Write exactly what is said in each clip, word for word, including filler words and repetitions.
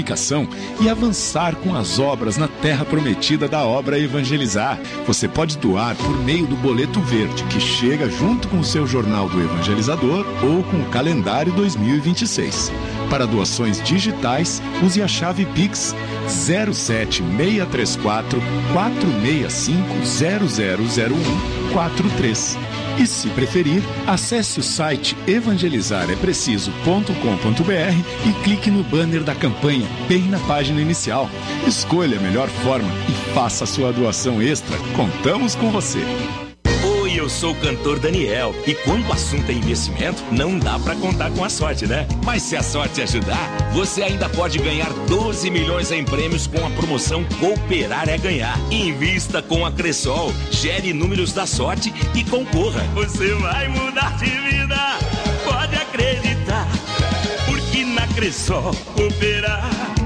e avançar com as obras na terra prometida da obra Evangelizar. Você pode doar por meio do boleto verde, que chega junto com o seu jornal do Evangelizador ou com o calendário dois mil e vinte e seis. Para doações digitais, use a chave Pix zero sete seis três quatro, quatro seis cinco, zero zero zero um quatro três. E se preferir, acesse o site evangelizar é preciso ponto com ponto br e clique no banner da campanha, bem na página inicial. Escolha a melhor forma e faça a sua doação extra. Contamos com você. Oi, eu sou o cantor Daniel. E quando o assunto é investimento, não dá pra contar com a sorte, né? Mas se a sorte ajudar, você ainda pode ganhar doze milhões em prêmios com a promoção Cooperar é Ganhar. Invista com a Cressol, gere números da sorte e concorra. Você vai mudar de vida, pode acreditar, porque na Cressol cooperar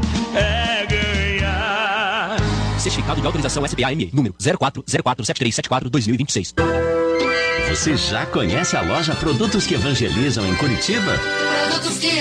é ganhar. Certificado de autorização S P A M E, número zero quatro zero quatro sete três sete quatro dois mil e vinte e seis. Você já conhece a loja Produtos que Evangelizam em Curitiba? Produtos que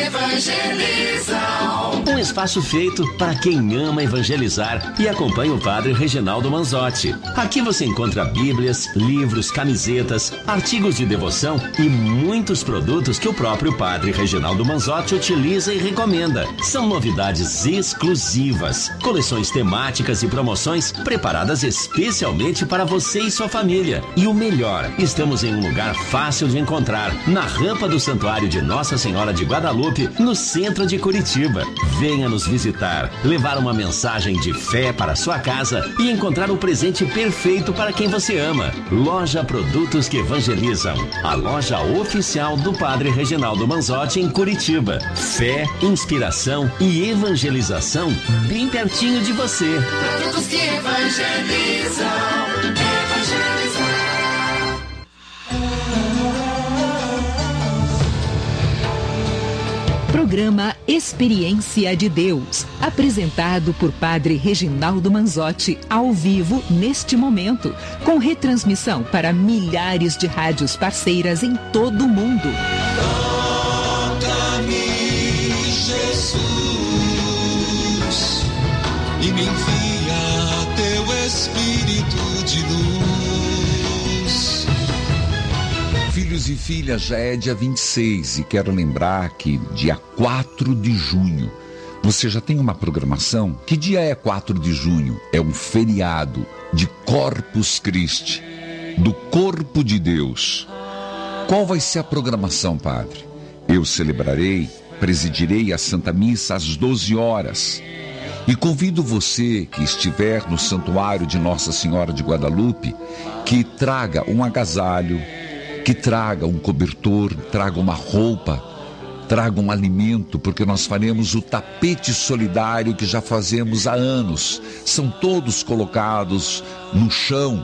Evangelizam. Um espaço feito para quem ama evangelizar e acompanha o Padre Reginaldo Manzotti. Aqui você encontra bíblias, livros, camisetas, artigos de devoção e muitos produtos que o próprio Padre Reginaldo Manzotti utiliza e recomenda. São novidades exclusivas, coleções temáticas e promoções preparadas especialmente para você e sua família. E o melhor, estamos em um lugar fácil de encontrar, na rampa do Santuário de Nossa Senhora de Guadalupe, no centro de Curitiba. Venha nos visitar, levar uma mensagem de fé para sua casa e encontrar o presente perfeito para quem você ama. Loja Produtos que Evangelizam, a loja oficial do Padre Reginaldo Manzotti em Curitiba. Fé, inspiração e evangelização bem pertinho de você. Produtos que evangelizam, evangelizam. Programa Experiência de Deus, apresentado por Padre Reginaldo Manzotti, ao vivo neste momento, com retransmissão para milhares de rádios parceiras em todo o mundo. Toca-me, Jesus, e me envia teu Espírito de luz. Filhos e filhas, já é dia vinte e seis e quero lembrar que dia quatro de junho, você já tem uma programação? Que dia é quatro de junho? É um feriado de Corpus Christi, do Corpo de Deus. Qual vai ser a programação, padre? Eu celebrarei, presidirei a Santa Missa às doze horas. E convido você que estiver no Santuário de Nossa Senhora de Guadalupe, que traga um agasalho, que traga um cobertor, traga uma roupa, traga um alimento, porque nós faremos o tapete solidário que já fazemos há anos. São todos colocados no chão,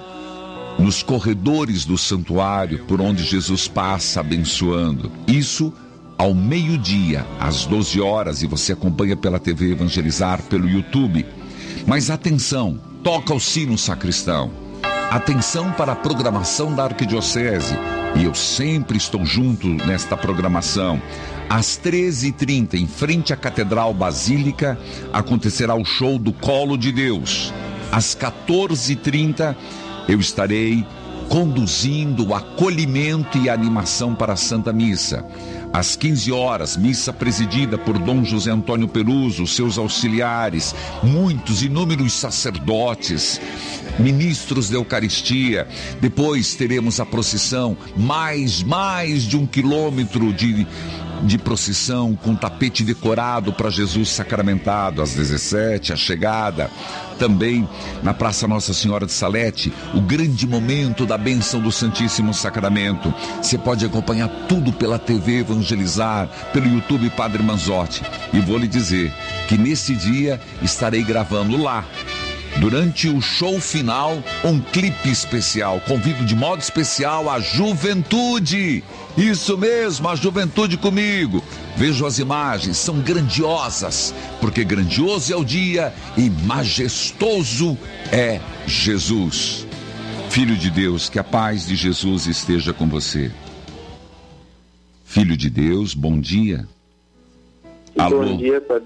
nos corredores do santuário, por onde Jesus passa abençoando. Isso ao meio-dia, às doze horas, e você acompanha pela T V Evangelizar, pelo YouTube. Mas atenção, toca o sino, sacristão. Atenção para a programação da Arquidiocese. E eu sempre estou junto nesta programação. Às treze e trinta, em frente à Catedral Basílica, acontecerá o show do Colo de Deus. Às quatorze e trinta, eu estarei conduzindo o acolhimento e a animação para a Santa Missa. Às quinze horas, missa presidida por Dom José Antônio Peruso, seus auxiliares, muitos, inúmeros sacerdotes, ministros da Eucaristia. Depois teremos a procissão, mais, mais de um quilômetro de, de procissão com tapete decorado para Jesus sacramentado. Às dezessete, a chegada. Também na Praça Nossa Senhora de Salete, o grande momento da bênção do Santíssimo Sacramento. Você pode acompanhar tudo pela T V Evangelizar, pelo YouTube Padre Manzotti. E vou lhe dizer que nesse dia estarei gravando lá, durante o show final, um clipe especial. Convido de modo especial a juventude. Isso mesmo, a juventude comigo. Vejo as imagens, são grandiosas, porque grandioso é o dia e majestoso é Jesus. Filho de Deus, que a paz de Jesus esteja com você. Filho de Deus, bom dia. Bom Alô? dia, padre.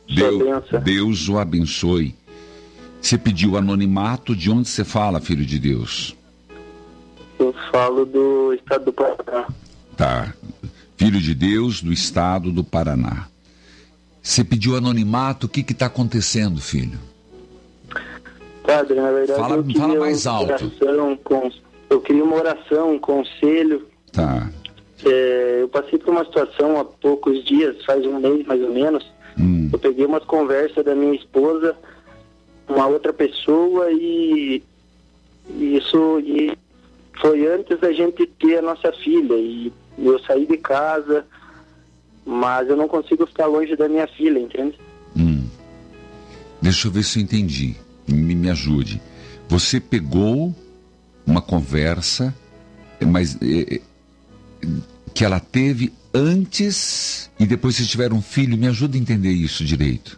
Deus, Deus o abençoe. Você pediu anonimato, de onde você fala, filho de Deus? Eu falo do estado do Paraná. Tá. Filho de Deus do estado do Paraná. Você pediu anonimato, o que que tá acontecendo, filho? Padre, na verdade fala, eu queria fala mais uma alto. oração, com, eu queria uma oração, um conselho. Tá. É, eu passei por uma situação há poucos dias, faz um mês mais ou menos. Hum. Eu peguei umas conversas da minha esposa, uma outra pessoa, e, e isso e foi antes da gente ter a nossa filha. E eu saí de casa, mas eu não consigo ficar longe da minha filha, entende? Hum. Deixa eu ver se eu entendi. Me, me ajude. Você pegou uma conversa, mas é, que ela teve antes e depois vocês tiveram um filho. Me ajuda a entender isso direito.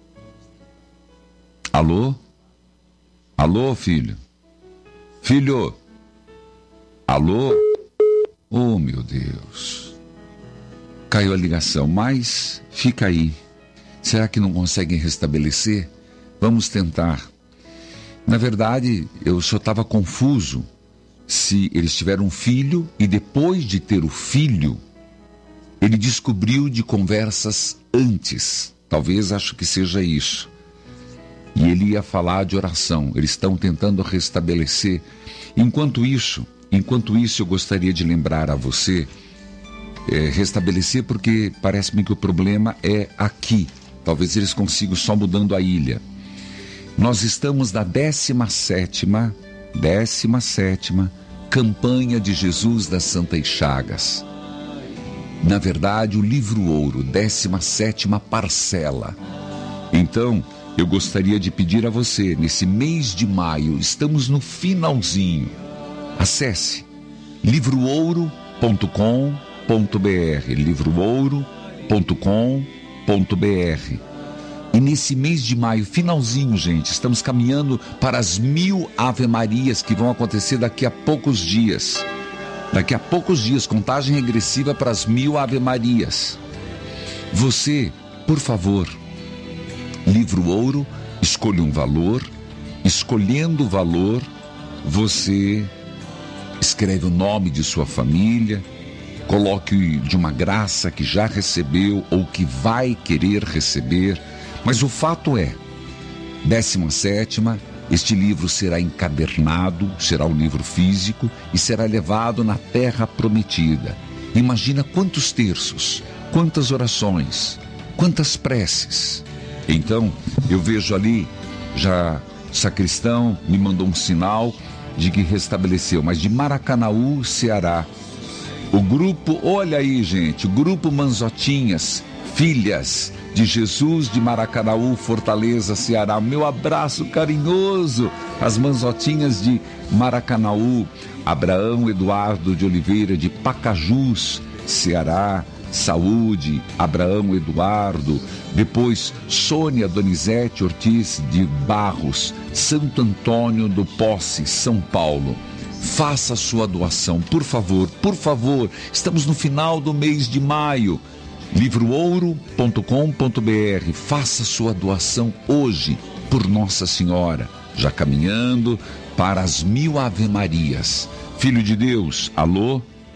Alô? Alô, filho? Filho? Alô? Oh, meu Deus. Caiu a ligação, mas fica aí. Será que não conseguem restabelecer? Vamos tentar. Na verdade, eu só estava confuso se eles tiveram um filho e depois de ter o filho, ele descobriu de conversas antes. Talvez acho que seja isso. E ele ia falar de oração. Eles estão tentando restabelecer. Enquanto isso, enquanto isso eu gostaria de lembrar a você, é, restabelecer porque parece-me que o problema é aqui. Talvez eles consigam só mudando a ilha. Nós estamos na décima sétima, décima sétima campanha de Jesus das Santas Chagas. Na verdade, o livro ouro, décima sétima parcela. Então, eu gostaria de pedir a você, nesse mês de maio, estamos no finalzinho. Acesse livro ouro ponto com ponto br, livro ouro ponto com ponto br. E nesse mês de maio, finalzinho, gente, estamos caminhando para as mil Ave-Marias que vão acontecer daqui a poucos dias. Daqui a poucos dias, contagem regressiva para as mil Ave-Marias. Você, por favor, livro ouro, escolha um valor. Escolhendo o valor, você escreve o nome de sua família, coloque de uma graça que já recebeu ou que vai querer receber. Mas o fato é, décima sétima, este livro será encadernado, será um livro físico e será levado na terra prometida. Imagina quantos terços, quantas orações, quantas preces. Então, eu vejo ali, já o sacristão me mandou um sinal de que restabeleceu, mas de Maracanaú, Ceará. O grupo, olha aí, gente, o grupo Manzotinhas, filhas de Jesus de Maracanaú, Fortaleza, Ceará. Meu abraço carinhoso às Manzotinhas de Maracanaú. Abraão Eduardo de Oliveira de Pacajus, Ceará. Saúde, Abraão Eduardo. Depois Sônia Donizete Ortiz de Barros, Santo Antônio do Posse, São Paulo. Faça sua doação, por favor, por favor. Estamos no final do mês de maio. livro ouro ponto com ponto br. Faça sua doação hoje por Nossa Senhora, já caminhando para as mil Ave-Marias. Filho de Deus, alô?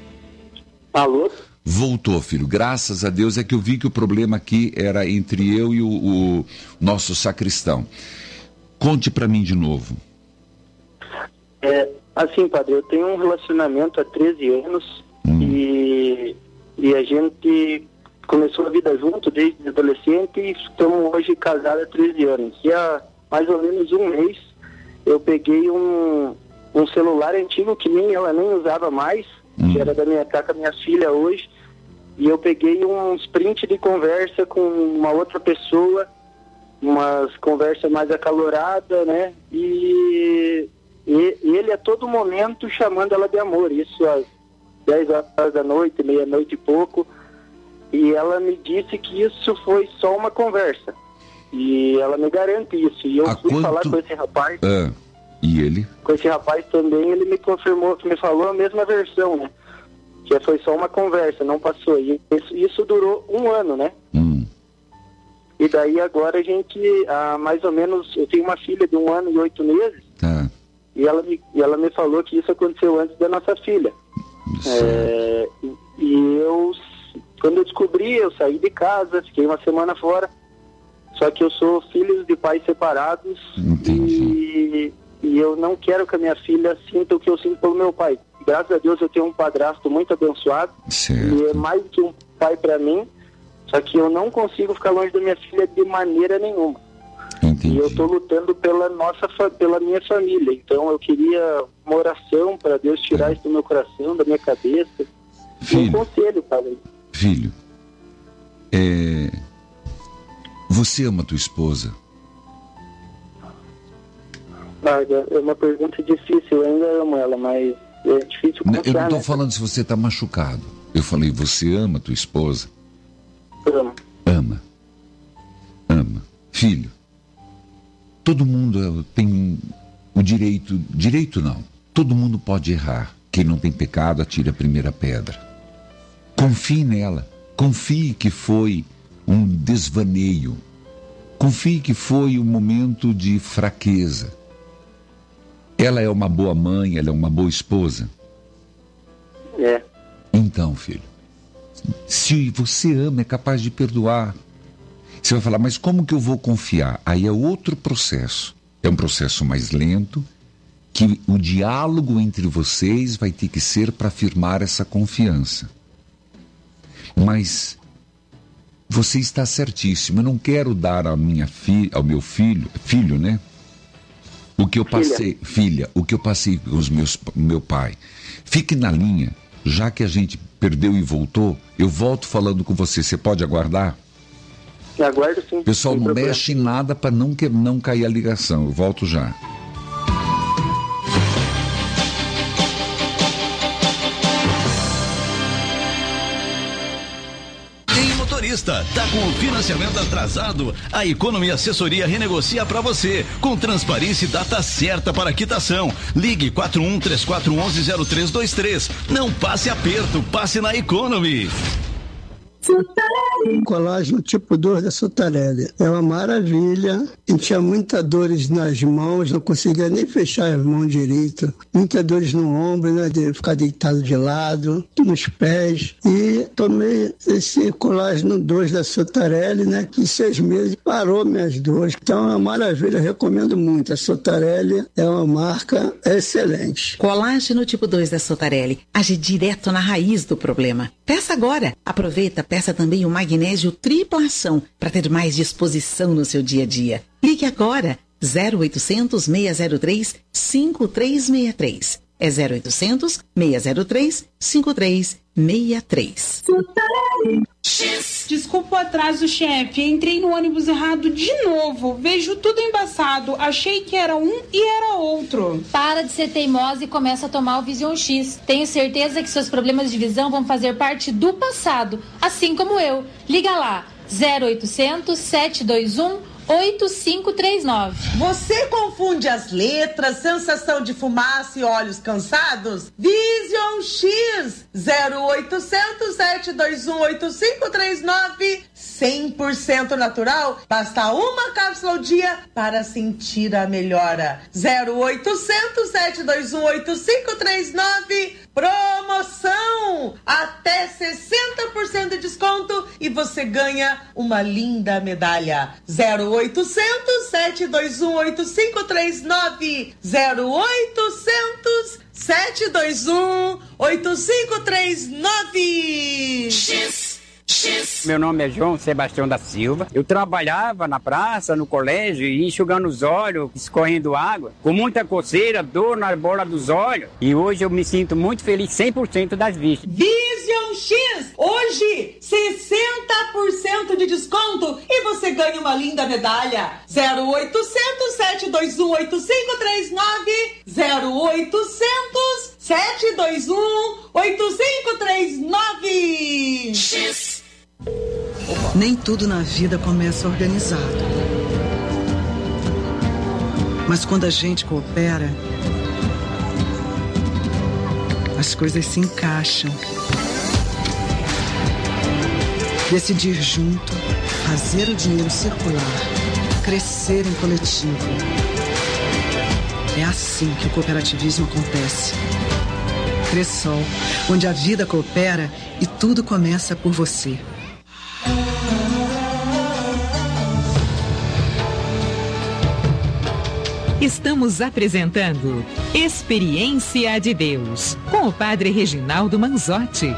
Alô? Voltou, filho, graças a Deus. É que eu vi que o problema aqui era entre eu e o, o nosso sacristão. Conte para mim de novo. É, assim, padre, eu tenho um relacionamento há treze anos hum. e, e a gente começou a vida junto desde adolescente e estamos hoje casados há treze anos. E há mais ou menos um mês eu peguei um, um celular antigo que nem ela nem usava mais, hum. que era da minha tá com a minha filha hoje, e eu peguei uns print de conversa com uma outra pessoa, umas conversas mais acaloradas, né? E, e, e ele a todo momento chamando ela de amor, isso às dez horas da noite, meia-noite e pouco. E ela me disse que isso foi só uma conversa. E ela me garante isso. E eu Há fui quanto... falar com esse rapaz. Ah, e ele? Com esse rapaz também, ele me confirmou, que me falou a mesma versão, né? Que foi só uma conversa, não passou. E isso, isso durou um ano, né? Hum. E daí agora a gente, há mais ou menos, eu tenho uma filha de um ano e oito meses, Tá. e ela me, e ela me falou que isso aconteceu antes da nossa filha. É, e, e eu, quando eu descobri, eu saí de casa, fiquei uma semana fora, só que eu sou filho de pais separados. Entendi. e, e eu não quero que a minha filha sinta o que eu sinto pelo meu pai. Graças a Deus eu tenho um padrasto muito abençoado, Certo. e é mais do que um pai para mim, só que eu não consigo ficar longe da minha filha de maneira nenhuma. Entendi. E eu estou lutando pela nossa, fa- pela minha família. Então eu queria uma oração para Deus tirar isso do meu coração, da minha cabeça. E um Filho, conselho, padre. filho, é... você ama tua esposa? Ah, é uma pergunta difícil, eu ainda amo ela, mas é difícil Não, eu confiar, não estou né? falando se você está machucado. Eu falei, você ama tua esposa? Amo. Ama. Ama. Filho, todo mundo tem o direito... Direito não. Todo mundo pode errar. Quem não tem pecado, atire a primeira pedra. Confie nela. Confie que foi um desvaneio. Confie que foi um momento de fraqueza. Ela é uma boa mãe, ela é uma boa esposa. É. Então, filho, se você ama, é capaz de perdoar. Você vai falar, mas como que eu vou confiar? Aí é outro processo. É um processo mais lento, que o diálogo entre vocês vai ter que ser para afirmar essa confiança. Mas você está certíssimo. Eu não quero dar à minha fi, ao meu filho, filho, né? O que eu passei, filha, filha o que eu passei com os meus, meu pai. Fique na linha. Já que a gente perdeu e voltou, eu volto falando com você. Você pode aguardar? Aguardo sim. Pessoal, sem não problema. mexe em nada para não, que- não cair a ligação. Eu volto já. Ei, motorista, tá com o financiamento atrasado? A Economy Assessoria renegocia para você, com transparência e data certa para quitação. Ligue quatro um três quatro um um zero três dois três. Não passe aperto, passe na Economy. Colágeno tipo dois da Sotarelli. É uma maravilha. Eu tinha muitas dores nas mãos, não conseguia nem fechar as mãos direito. Muitas dores no ombro, né? De ficar deitado de lado, nos pés. E tomei esse colágeno dois da Sotarelli, né? Que em seis meses parou minhas dores. Então é uma maravilha, eu recomendo muito. A Sotarelli é uma marca excelente. Colágeno tipo dois da Sotarelli age direto na raiz do problema. Peça agora. Aproveita, peça também o magnésio tripla ação para ter mais disposição no seu dia a dia. Ligue agora. zero oitocentos, seis zero três, cinco três seis três. É zero oitocentos, seis zero três, cinco três seis três. Desculpa o atraso, chefe. Entrei no ônibus errado de novo. Vejo tudo embaçado. Achei que era um e era outro. Para de ser teimosa e começa a tomar o Vision X. Tenho certeza que seus problemas de visão vão fazer parte do passado, assim como eu. Liga lá, zero oitocentos, sete dois um, oito cinco três nove. Você confunde as letras, sensação de fumaça e olhos cansados? Vision X zero oitocentos, sete dois um, oito cinco três nove, cem por cento natural. Basta uma cápsula ao dia para sentir a melhora. zero oitocentos, sete dois um, oito cinco três nove. Promoção! Até sessenta por cento de desconto e você ganha uma linda medalha. zero oitocentos, sete dois um, oito cinco três nove. zero oitocentos, sete dois um, oito cinco três nove. X. Meu nome é João Sebastião da Silva. Eu trabalhava na praça, no colégio, enxugando os olhos, escorrendo água, com muita coceira, dor na bola dos olhos. E hoje eu me sinto muito feliz, cem por cento das vistas. Vision X, hoje sessenta por cento de desconto e você ganha uma linda medalha. zero oitocentos, sete dois um, oito cinco três nove. zero oitocentos, sete dois um, oito cinco três nove. X. Nem tudo na vida começa organizado. Mas quando a gente coopera, as coisas se encaixam. Decidir junto, fazer o dinheiro circular, crescer em coletivo. É assim que o cooperativismo acontece. Cressol, onde a vida coopera e tudo começa por você. Estamos apresentando Experiência de Deus, com o Padre Reginaldo Manzotti.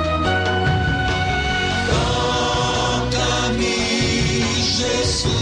Toca-me, Jesus,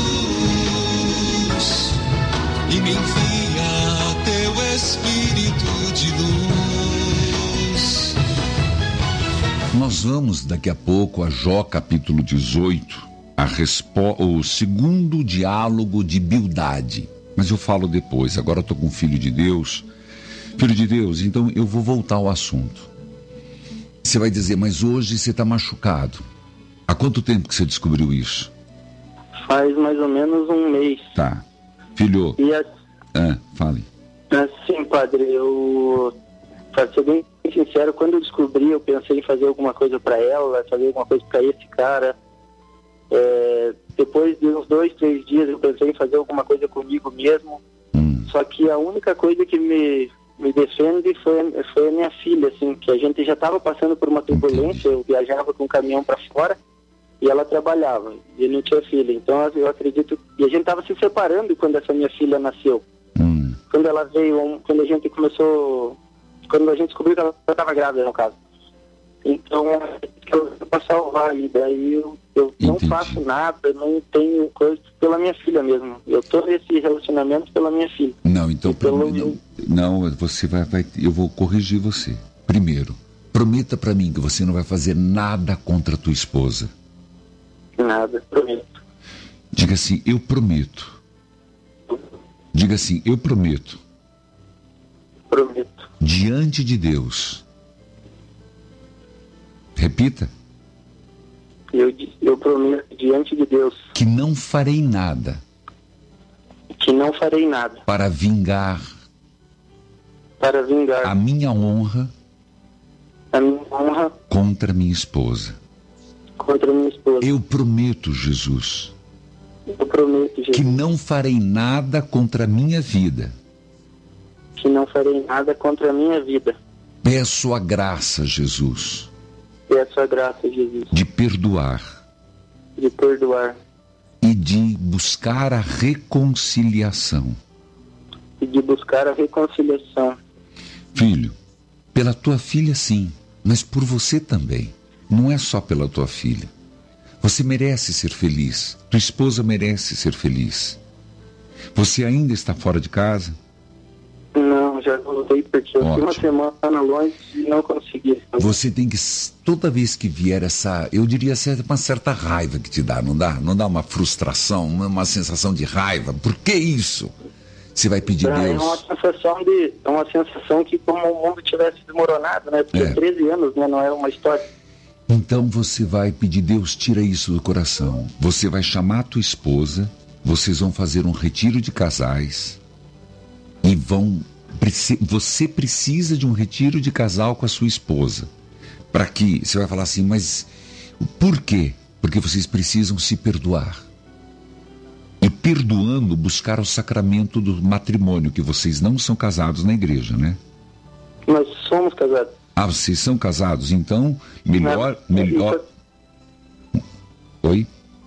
e me envia teu Espírito de luz. Nós vamos daqui a pouco a Jó capítulo dezoito, a respo- o segundo diálogo de Bildade. Mas eu falo depois, agora eu estou com o Filho de Deus. Filho de Deus, então eu vou voltar ao assunto. Você vai dizer, mas hoje você está machucado. Há quanto tempo que você descobriu isso? Faz mais ou menos um mês. Tá. Filho, E a- ah, fale. assim, padre, eu, para ser bem sincero, quando eu descobri, eu pensei em fazer alguma coisa para ela, fazer alguma coisa para esse cara. É, depois de uns dois, três dias, eu pensei em fazer alguma coisa comigo mesmo. Hum. Só que a única coisa que me, me defende foi, foi a minha filha, assim, que a gente já estava passando por uma turbulência. Eu viajava com um caminhão para fora e ela trabalhava, e não tinha filha. Então eu acredito, e a gente estava se separando quando essa minha filha nasceu. Hum. Quando ela veio, quando a gente começou, quando a gente descobriu que ela estava grávida, no caso. Então, eu para salvar, e daí eu, eu não faço nada, não tenho coisa pela minha filha mesmo. Eu tô nesse relacionamento pela minha filha. Não, então pelo... não, não, você vai, vai, eu vou corrigir você. Primeiro, prometa para mim que você não vai fazer nada contra a tua esposa. Nada, prometo. Diga assim, eu prometo. Diga assim, eu prometo. Prometo. Diante de Deus. Repita. Eu, eu prometo diante de Deus Que não farei nada que não farei nada para vingar para vingar a minha honra a minha honra contra minha esposa. contra minha esposa. Eu prometo, Jesus, Eu prometo, Jesus, que não farei nada contra a minha vida. que não farei nada contra a minha vida. Peço a graça, Jesus, Peço a graça, Jesus, de perdoar de perdoar e de buscar a reconciliação. e de buscar a reconciliação. Filho, pela tua filha sim, mas por você também. Não é só pela tua filha. Você merece ser feliz. Tua esposa merece ser feliz. Você ainda está fora de casa? Não, já voltei porque eu fiquei uma Ótimo. semana longe e não consegui. Você tem que, toda vez que vier essa, eu diria uma certa raiva que te dá, não dá? Não dá uma frustração, uma, uma sensação de raiva? Por que isso? Você vai pedir É Deus? uma sensação de, é uma sensação que como o mundo tivesse desmoronado, né? Porque É. treze anos, né? Não é uma história. Então você vai pedir, Deus, tira isso do coração. Você vai chamar a tua esposa, vocês vão fazer um retiro de casais e vão... preci- Você precisa de um retiro de casal com a sua esposa. Para que... Você vai falar assim, mas por quê? Porque vocês precisam se perdoar. E perdoando, buscar o sacramento do matrimônio, que vocês não são casados na igreja, né? Nós somos casados. Ah, vocês são casados, então melhor, melhor... Oi?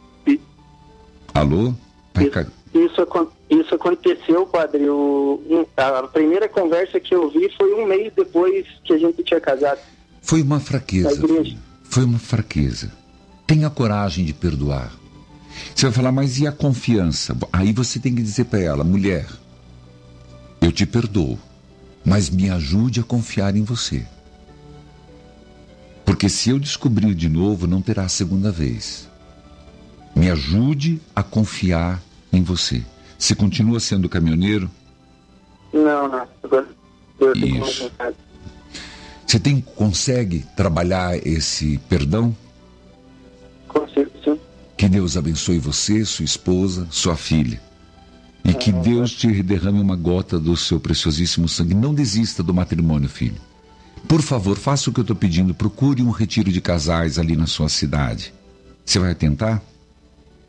Alô? Vai ca- Isso, acon- isso aconteceu, padre. O, um, a primeira conversa que eu vi foi um mês depois que a gente tinha casado. Foi uma Na fraqueza, igreja. filho. Foi uma fraqueza. Tenha coragem de perdoar. Você vai falar, mas e a confiança? Aí você tem que dizer para ela, mulher, eu te perdoo, mas me ajude a confiar em você. Porque se eu descobrir de novo, não terá segunda vez. Me ajude a confiar em você. Você continua sendo caminhoneiro? Não, não. Agora eu tô com mais Isso. vontade. Você tem, consegue trabalhar esse perdão? Consigo, sim. Que Deus abençoe você, sua esposa, sua filha. E que Deus te derrame uma gota do seu preciosíssimo sangue. Não desista do matrimônio, filho. Por favor, faça o que eu estou pedindo. Procure um retiro de casais ali na sua cidade. Você vai tentar?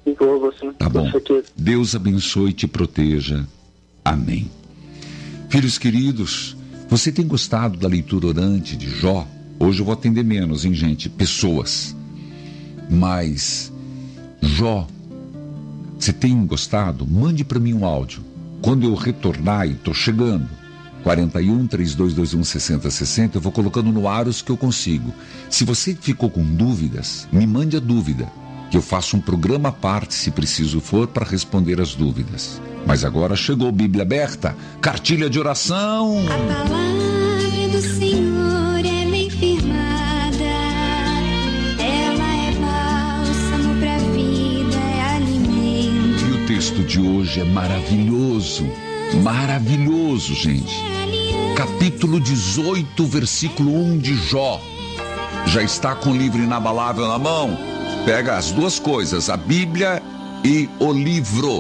Vou, vou sim. Tá bom. Deus abençoe e te proteja. Amém. Filhos queridos, você tem gostado da leitura orante de Jó? Hoje eu vou atender menos, hein, gente? Pessoas. Mas, Jó, você tem gostado? Mande para mim um áudio. Quando eu retornar, e estou chegando, quarenta e um, três dois dois um, sessenta sessenta, eu vou colocando no ar os que eu consigo. Se você ficou com dúvidas, me mande a dúvida, que eu faço um programa à parte, se preciso for, para responder as dúvidas. Mas agora chegou Bíblia Aberta, cartilha de oração. A palavra do Senhor é bem firmada, ela é bálsamo pra vida, é alimento. E o texto de hoje é maravilhoso, maravilhoso, gente. Capítulo dezoito, versículo um de Jó. Já está com o livro inabalável na mão? Pega as duas coisas, a Bíblia e o livro.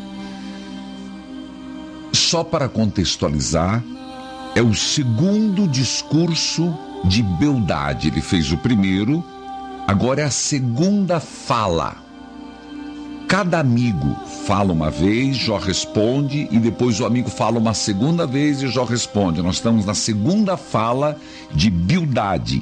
Só para contextualizar, é o segundo discurso de Bildade. Ele fez o primeiro, agora é a segunda fala. Cada amigo fala uma vez, Jó responde, e depois o amigo fala uma segunda vez e Jó responde. Nós estamos na segunda fala de Bildade.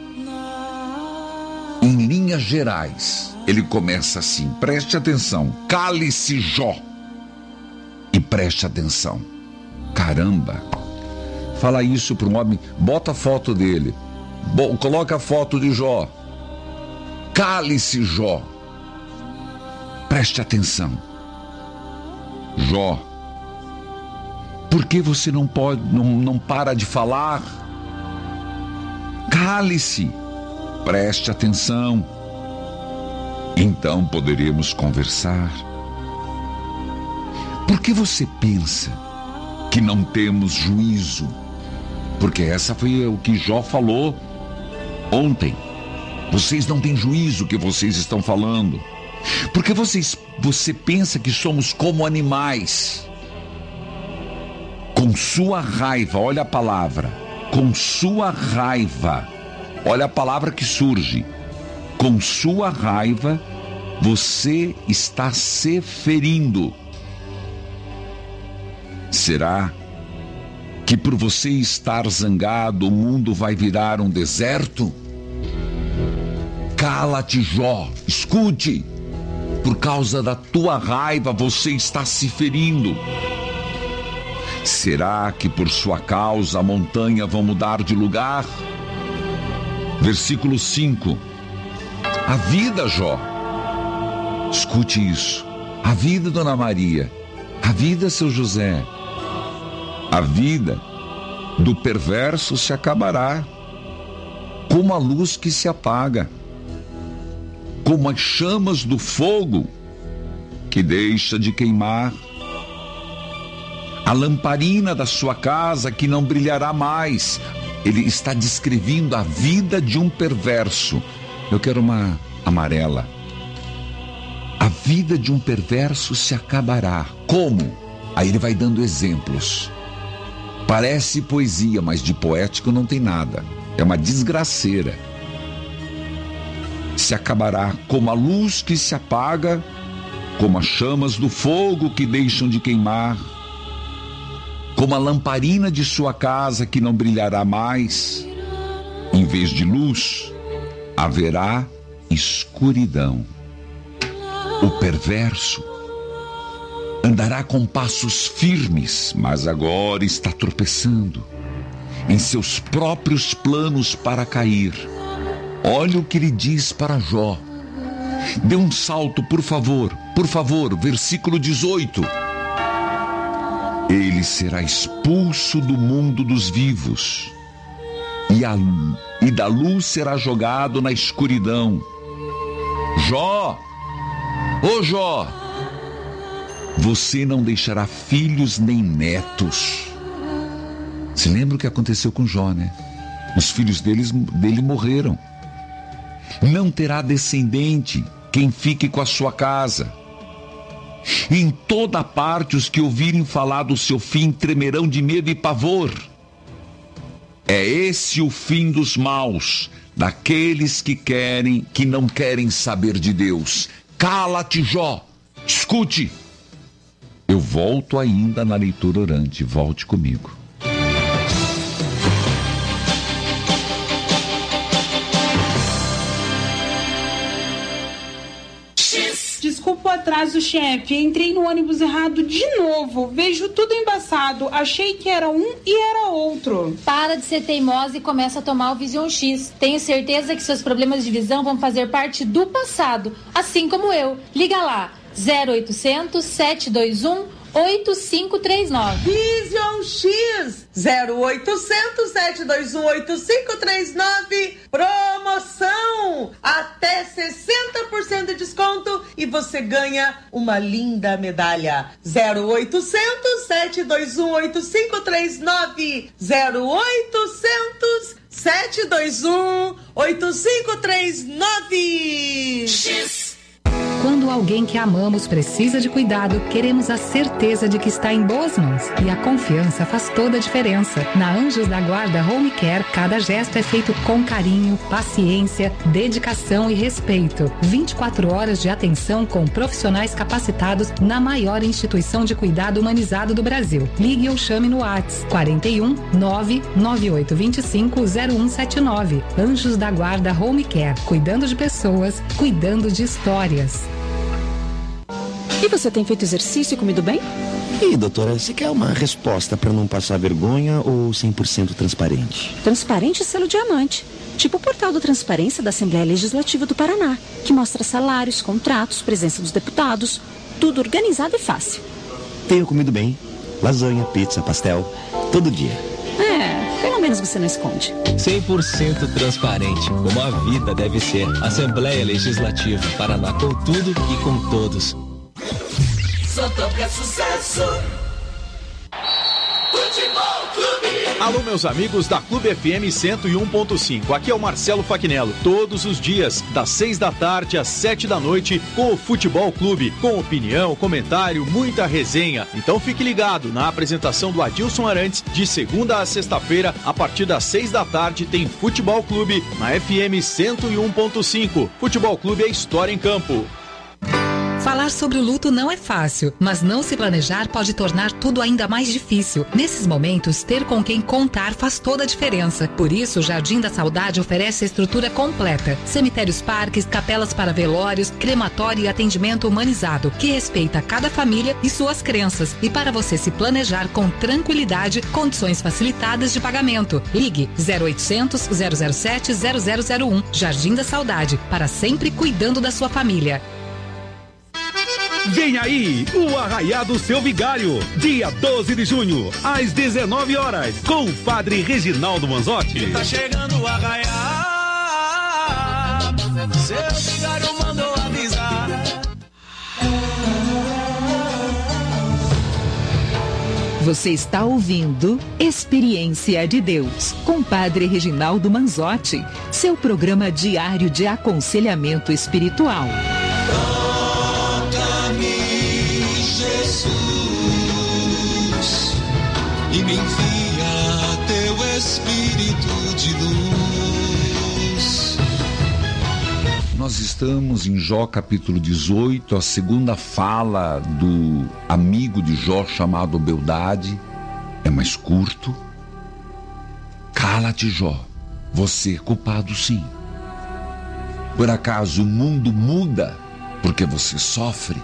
Em linhas gerais, ele começa assim, preste atenção, cale-se Jó. E preste atenção. Caramba. Fala isso para um homem. Bota a foto dele. Bo- coloca a foto de Jó. Cale-se, Jó. Preste atenção. Jó. Por que você não pode, não, não para de falar? Cale-se. Preste atenção. Então poderemos conversar. Por que você pensa que não temos juízo? Porque essa foi o que Jó falou ontem. Vocês não têm juízo, o que vocês estão falando. Porque vocês, você pensa que somos como animais. Com sua raiva, olha a palavra. Com sua raiva, olha a palavra que surge. Com sua raiva, você está se ferindo. Será que por você estar zangado o mundo vai virar um deserto? Cala-te, Jó, escute. Por causa da tua raiva você está se ferindo. Será que por sua causa a montanha vai mudar de lugar? Versículo cinco. A vida, Jó. Escute isso. A vida, Dona Maria. A vida, seu José. A vida do perverso se acabará, como a luz que se apaga, como as chamas do fogo que deixa de queimar, a lamparina da sua casa que não brilhará mais. Ele está descrevendo a vida de um perverso. Eu quero uma amarela. A vida de um perverso se acabará. Como? Aí ele vai dando exemplos. Parece poesia, mas de poético não tem nada. É uma desgraceira. Se acabará como a luz que se apaga, como as chamas do fogo que deixam de queimar, como a lamparina de sua casa que não brilhará mais. Em vez de luz, haverá escuridão. O perverso andará com passos firmes, mas agora está tropeçando em seus próprios planos para cair. Olha o que ele diz para Jó. Dê um salto, por favor, por favor, versículo dezoito. Ele será expulso do mundo dos vivos, e, a, e da luz será jogado na escuridão. Jó, ô Jó, você não deixará filhos nem netos. Se lembra o que aconteceu com Jó, né? Os filhos deles, dele morreram. Não terá descendente quem fique com a sua casa. Em toda parte os que ouvirem falar do seu fim tremerão de medo e pavor. É esse o fim dos maus, daqueles que querem, que não querem saber de Deus. Cala-te, Jó. Escute. Eu volto ainda na leitura orante. Volte comigo. Desculpa o atraso, chefe. Entrei no ônibus errado de novo. Vejo tudo embaçado. Achei que era um e era outro. Para de ser teimosa e começa a tomar o Vision X. Tenho certeza que seus problemas de visão vão fazer parte do passado, assim como eu. Liga lá, zero oitocentos, sete dois um, oito cinco três nove. Vision X zero oitocentos, sete dois um, oito cinco três nove. Promoção até sessenta por cento de desconto e você ganha uma linda medalha. Zero oitocentos, sete dois um, oito cinco três nove. Zero oitocentos, sete dois um, oito cinco três nove. X. Quando alguém que amamos precisa de cuidado, queremos a certeza de que está em boas mãos. E a confiança faz toda a diferença. Na Anjos da Guarda Home Care, cada gesto é feito com carinho, paciência, dedicação e respeito. vinte e quatro horas de atenção com profissionais capacitados na maior instituição de cuidado humanizado do Brasil. Ligue ou chame no WhatsApp quarenta e um, nove nove oito dois cinco, zero um sete nove. Anjos da Guarda Home Care, cuidando de pessoas, cuidando de histórias. E você tem feito exercício e comido bem? E doutora, você quer uma resposta para não passar vergonha ou cem por cento transparente? Transparente e selo diamante. Tipo o portal da transparência da Assembleia Legislativa do Paraná, que mostra salários, contratos, presença dos deputados, tudo organizado e fácil. Tenho comido bem. Lasanha, pizza, pastel, todo dia. É, pelo menos você não esconde. cem por cento transparente, como a vida deve ser. Assembleia Legislativa, Paraná, com tudo e com todos. Só toca sucesso. Futebol Clube. Alô, meus amigos da Clube F M cento e um ponto cinco. Aqui é o Marcelo Faquinello. Todos os dias, das seis da tarde às sete da noite, com o Futebol Clube. Com opinião, comentário, muita resenha. Então fique ligado na apresentação do Adilson Arantes, de segunda a sexta-feira, a partir das seis da tarde, tem Futebol Clube na F M cento e um ponto cinco. Futebol Clube é história em campo. Falar sobre o luto não é fácil, mas não se planejar pode tornar tudo ainda mais difícil. Nesses momentos, ter com quem contar faz toda a diferença. Por isso, o Jardim da Saudade oferece a estrutura completa. Cemitérios, parques, capelas para velórios, crematório e atendimento humanizado, que respeita cada família e suas crenças. E para você se planejar com tranquilidade, condições facilitadas de pagamento. Ligue zero oitocentos, zero zero sete, zero zero zero um. Jardim da Saudade, para sempre cuidando da sua família. Vem aí, o Arraiá do Seu Vigário, dia doze de junho, às dezenove horas, com o padre Reginaldo Manzotti. Tá chegando o Arraiá, seu vigário mandou avisar. Você está ouvindo Experiência de Deus, com Padre Reginaldo Manzotti, seu programa diário de aconselhamento espiritual. E me envia teu Espírito de luz. Nós estamos em Jó capítulo dezoito, a segunda fala do amigo de Jó chamado Bildade. É mais curto. Cala-te, Jó, você é culpado sim. Por acaso o mundo muda porque você sofre?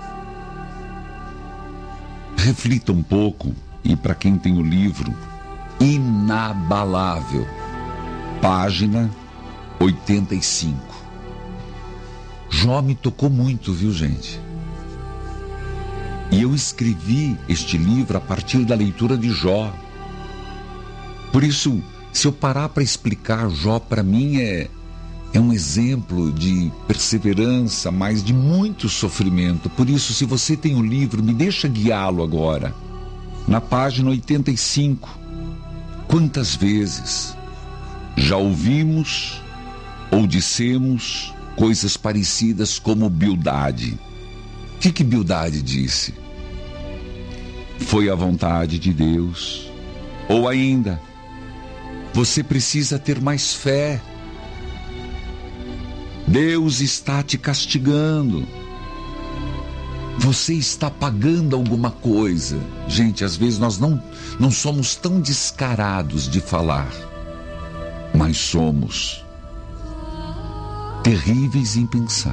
Reflita um pouco. E para quem tem o livro, Inabalável, página oitenta e cinco. Jó me tocou muito, viu, gente? E eu escrevi este livro a partir da leitura de Jó. Por isso, se eu parar para explicar, Jó para mim é, é um exemplo de perseverança, mas de muito sofrimento. Por isso, se você tem o livro, me deixa guiá-lo agora. Na página oitenta e cinco, quantas vezes já ouvimos ou dissemos coisas parecidas como Bildade? O que que Bildade disse? Foi a vontade de Deus. Ou ainda, você precisa ter mais fé. Deus está te castigando. Você está pagando alguma coisa. Gente, às vezes nós não, não somos tão descarados de falar, mas somos terríveis em pensar.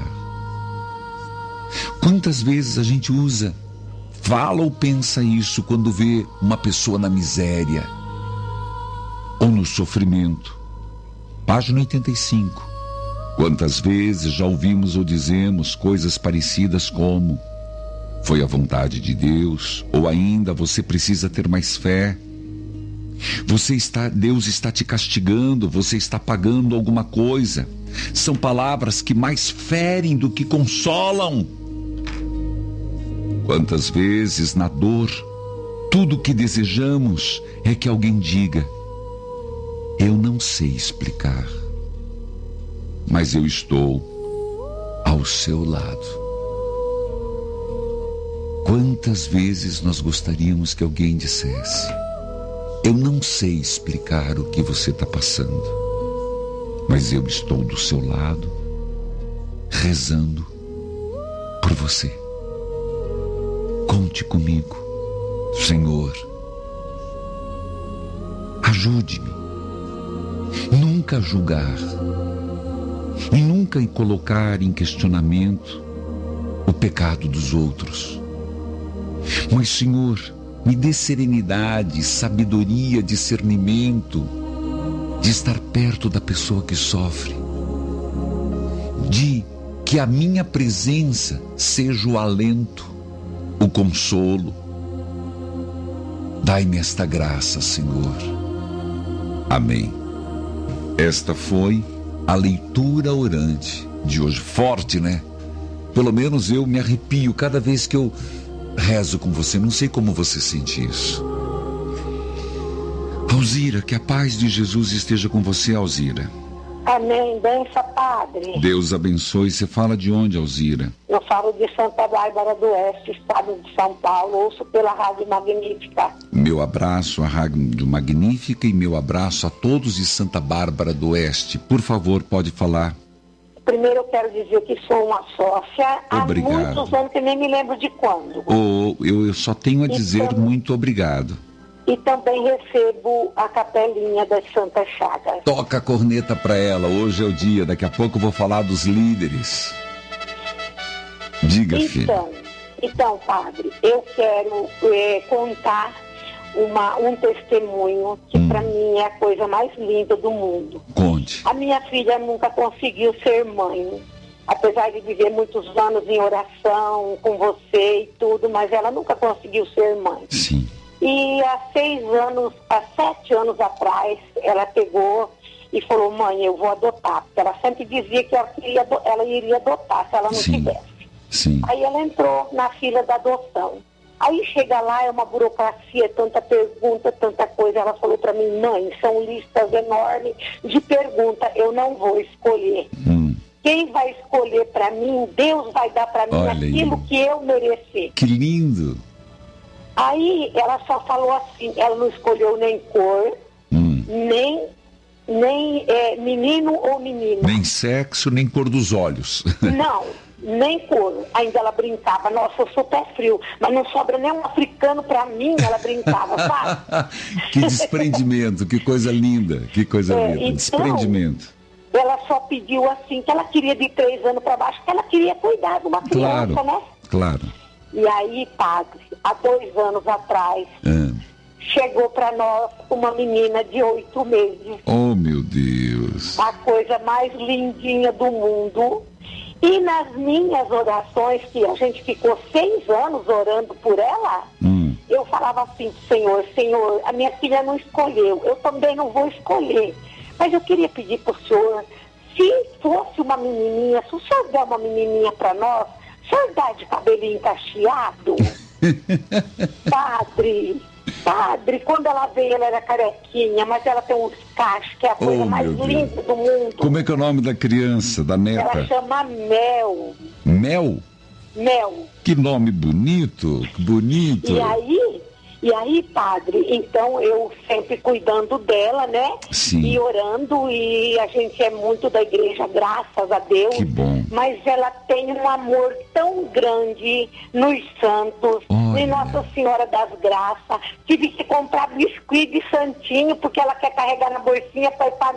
Quantas vezes a gente usa, fala ou pensa isso quando vê uma pessoa na miséria ou no sofrimento? Página oitenta e cinco. Quantas vezes já ouvimos ou dizemos coisas parecidas como: foi a vontade de Deus, ou ainda você precisa ter mais fé. Você está, Deus está te castigando, você está pagando alguma coisa. São palavras que mais ferem do que consolam. Quantas vezes na dor, tudo o que desejamos é que alguém diga: eu não sei explicar, mas eu estou ao seu lado. Quantas vezes nós gostaríamos que alguém dissesse: eu não sei explicar o que você está passando, mas eu estou do seu lado, rezando por você. Conte comigo, Senhor. Ajude-me. Nunca julgar e nunca colocar em questionamento o pecado dos outros. Mas, Senhor, me dê serenidade, sabedoria, discernimento de estar perto da pessoa que sofre, de que a minha presença seja o alento, o consolo. Dai-me esta graça, Senhor. Amém. Esta foi a leitura orante de hoje. Forte, né? Pelo menos eu me arrepio cada vez que eu rezo com você. Não sei como você sente isso. Alzira, que a paz de Jesus esteja com você, Alzira. Amém. Benção, Padre. Deus abençoe. Você fala de onde, Alzira? Eu falo de Santa Bárbara do Oeste, estado de São Paulo. Ouço pela Rádio Magnífica. Meu abraço à Rádio Magnífica e meu abraço a todos de Santa Bárbara do Oeste. Por favor, pode falar. Primeiro eu quero dizer que sou uma sócia Obrigado. Há muitos anos, que nem me lembro de quando. Oh, eu, eu só tenho a dizer Então, muito obrigado. E também recebo a capelinha das Santas Chagas. Toca a corneta para ela, hoje é o dia, daqui a pouco eu vou falar dos líderes. Diga, filho. Então, então, Padre, eu quero é, contar uma, um testemunho que hum. para mim é a coisa mais linda do mundo. Conte. A minha filha nunca conseguiu ser mãe, apesar de viver muitos anos em oração com você e tudo, mas ela nunca conseguiu ser mãe. Sim. E há seis anos, há sete anos atrás, ela pegou e falou: mãe, eu vou adotar. Porque ela sempre dizia que ela, queria, ela iria adotar se ela não Sim. tivesse. Sim. Aí ela entrou na fila da adoção. Aí chega lá, é uma burocracia, tanta pergunta, tanta coisa. Ela falou para mim: mãe, são listas enormes de perguntas, eu não vou escolher. Hum. Quem vai escolher para mim, Deus vai dar para mim Olha aquilo aí. que eu merecer. Que lindo! Aí ela só falou assim, ela não escolheu nem cor, hum. nem, nem é, menino ou menina. Nem sexo, nem cor dos olhos. Não, nem cor. Ainda ela brincava: nossa, eu sou pé frio, mas não sobra nem um africano pra mim, ela brincava, sabe? Que desprendimento, que coisa linda, que coisa é, linda, então, desprendimento. Ela só pediu assim, que ela queria de três anos pra baixo, que ela queria cuidar de uma criança, claro, né? Claro. E aí, Padre, há dois anos atrás, é. chegou para nós uma menina de oito meses. Oh, meu Deus. A coisa mais lindinha do mundo. E nas minhas orações, que a gente ficou seis anos orando por ela, hum. eu falava assim: Senhor, Senhor, a minha filha não escolheu, eu também não vou escolher. Mas eu queria pedir para o Senhor, se fosse uma menininha, se o Senhor der uma menininha para nós, o senhor dá de cabelinho cacheado? Padre, padre, quando ela veio, ela era carequinha, mas ela tem uns cachos, que é a coisa oh, mais linda do mundo. Como é que é o nome da criança, da neta? Ela chama Mel. Mel? Mel. Que nome bonito, bonito. E aí, E aí, padre, então eu sempre cuidando dela, né? Sim. E orando, e a gente é muito da igreja, graças a Deus. Que bom. Mas ela tem um amor tão grande nos santos, Olha. em Nossa Senhora das Graças. Tive que comprar biscuit de santinho, porque ela quer carregar na bolsinha para ir pra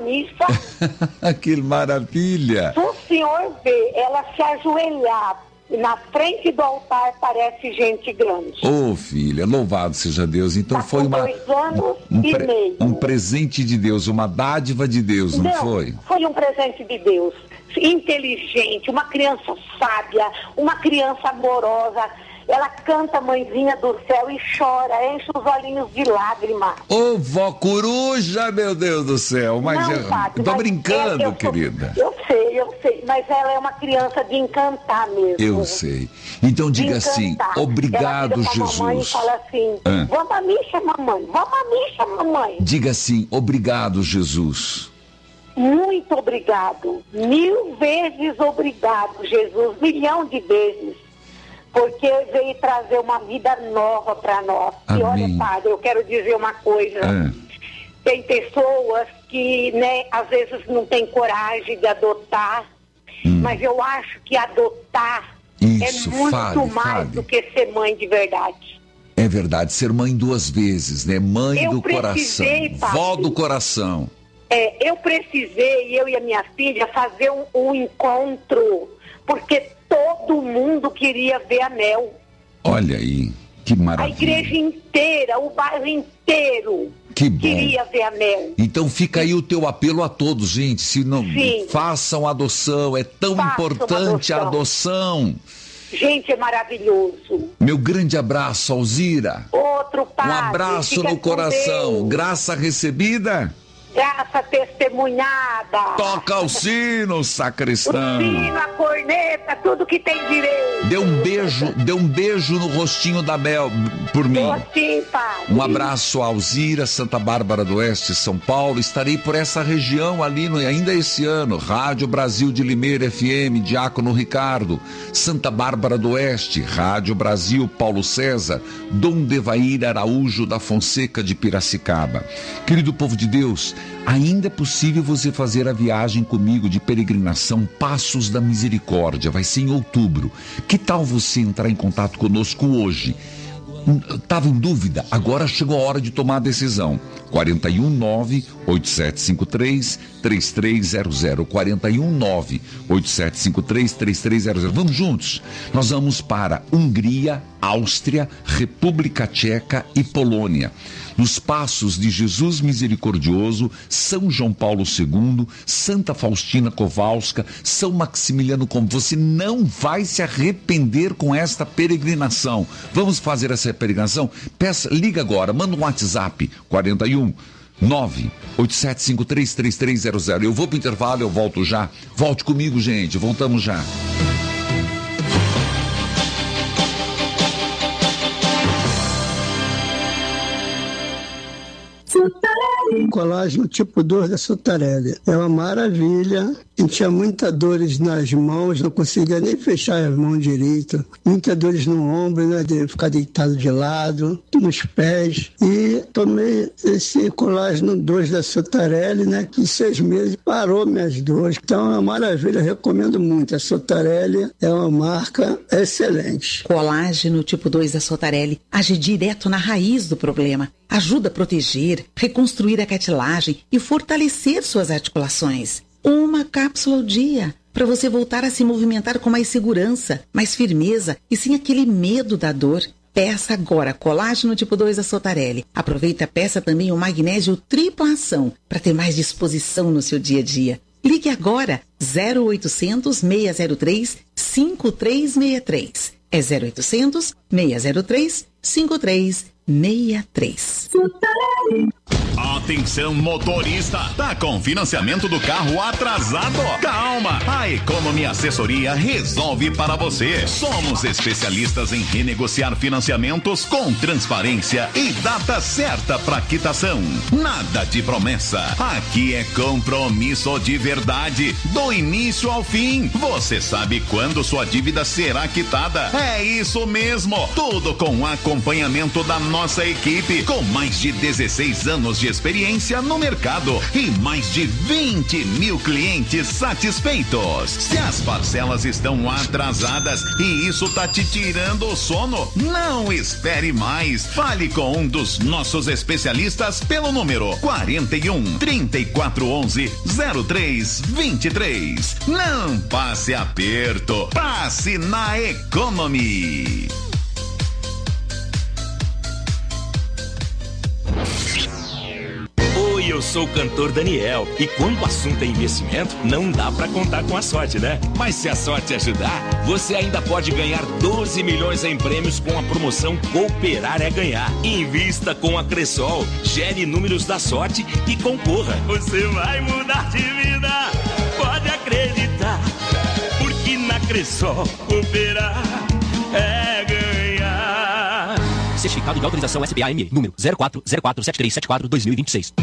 missa. Que maravilha. Se o senhor vê ela se ajoelhar na frente do altar, parece gente grande. Ô, oh, filha, louvado seja Deus. Então tá foi com uma dois anos um, e pre, meio. um presente de Deus, uma dádiva de Deus, não, não foi? Foi um presente de Deus. Inteligente, uma criança sábia, uma criança amorosa. Ela canta Mãezinha do Céu e chora, enche os olhinhos de lágrimas. Ô, vó coruja, meu Deus do céu. Mas não, eu padre, tô mas brincando, é, eu querida. Sou, eu sei, eu sei, mas ela é uma criança de encantar mesmo. Eu sei. Então diga assim, obrigado, ela vira pra Jesus. Mamãe e fala assim, ah. vamos à missa, mamãe, vamos à missa, mamãe. Diga assim, obrigado, Jesus. Muito obrigado, mil vezes obrigado, Jesus, milhão de vezes. Porque veio trazer uma vida nova para nós. Amém. E olha, padre, eu quero dizer uma coisa. É. Tem pessoas que, né, às vezes não tem coragem de adotar, hum. mas eu acho que adotar Isso, é muito fale, mais fale. do que ser mãe de verdade. É verdade, ser mãe duas vezes, né? Mãe eu do coração, padre, vó do coração. É, eu precisei, eu e a minha filha, fazer um, um encontro, porque todo mundo queria ver a Mel. Olha aí, que maravilha. A igreja inteira, o bairro inteiro que bom. Queria ver a Mel. Então fica aí o teu apelo a todos, gente. Se não Sim. façam adoção, é tão façam importante adoção. a adoção. Gente, é maravilhoso. Meu grande abraço, Alzira. Outro padre. Um abraço no coração. Deus. Graça recebida. Graça testemunhada. Toca o sino, sacristão. O sino, a corneta, tudo que tem direito. Dê um beijo, dê um beijo no rostinho da Mel por mim. Sim, pai. Um abraço a Alzira, Santa Bárbara do Oeste, São Paulo. Estarei por essa região ali no, ainda esse ano. Rádio Brasil de Limeira F M, Diácono Ricardo. Santa Bárbara do Oeste, Rádio Brasil, Paulo César. Dom Devair Araújo da Fonseca de Piracicaba. Querido povo de Deus, ainda é possível você fazer a viagem comigo de peregrinação Passos da Misericórdia. Vai ser em outubro. Que tal você entrar em contato conosco hoje? Estava em dúvida? Agora chegou a hora de tomar a decisão. quatro um nove, oito sete cinco três, três três zero zero. quatro um nove, oito sete cinco três, três três zero zero. Vamos juntos. Nós vamos para Hungria, Áustria, República Tcheca e Polônia. Nos Passos de Jesus Misericordioso, São João Paulo segundo, Santa Faustina Kowalska, São Maximiliano Kolbe. Você não vai se arrepender com esta peregrinação. Vamos fazer essa peregrinação? Peça, liga agora, manda um WhatsApp, quatro um nove, oito sete cinco três, três três zero zero. Eu vou pro intervalo, eu volto já. Volte comigo, gente, voltamos já. Colágeno tipo dois da Sotarelli. É uma maravilha. Eu tinha muitas dores nas mãos, não conseguia nem fechar as mãos direito. Muitas dores no ombro, né? De ficar deitado de lado, nos pés. E tomei esse colágeno dois da Sotarelli, né? Que em seis meses parou minhas dores. Então é uma maravilha, eu recomendo muito. A Sotarelli é uma marca excelente. Colágeno tipo dois da Sotarelli age direto na raiz do problema. Ajuda a proteger, reconstruir a cartilagem e fortalecer suas articulações. Uma cápsula ao dia, para você voltar a se movimentar com mais segurança, mais firmeza e sem aquele medo da dor. Peça agora Colágeno tipo dois da Sotarelli. Aproveita e peça também o magnésio tripla ação, para ter mais disposição no seu dia a dia. Ligue agora, zero oitocentos, seis zero três, cinco três seis três. É zero oitocentos, seis zero três, cinco três seis três. Atenção motorista, tá com financiamento do carro atrasado? Calma, a Economia Assessoria resolve para você. Somos especialistas em renegociar financiamentos com transparência e data certa para quitação. Nada de promessa, aqui é compromisso de verdade, do início ao fim. Você sabe quando sua dívida será quitada? É isso mesmo, tudo com acompanhamento da nossa equipe, com mais de dezesseis anos de experiência no mercado e mais de vinte mil clientes satisfeitos. Se as parcelas estão atrasadas e isso tá te tirando o sono, não espere mais. Fale com um dos nossos especialistas pelo número quarenta e um, trinta e quatro onze, zero três vinte e três. Não passe aperto, passe na Economy. Oi, eu sou o cantor Daniel e quando o assunto é investimento, não dá pra contar com a sorte, né? Mas se a sorte ajudar, você ainda pode ganhar doze milhões em prêmios com a promoção Cooperar é Ganhar. Invista com a Cressol, gere números da sorte e concorra. Você vai mudar de vida, pode acreditar, porque na Cressol cooperar é ganhar. Certificado de autorização S B A M E, número zero quatro zero quatro sete três sete quatro dois mil e vinte e seis.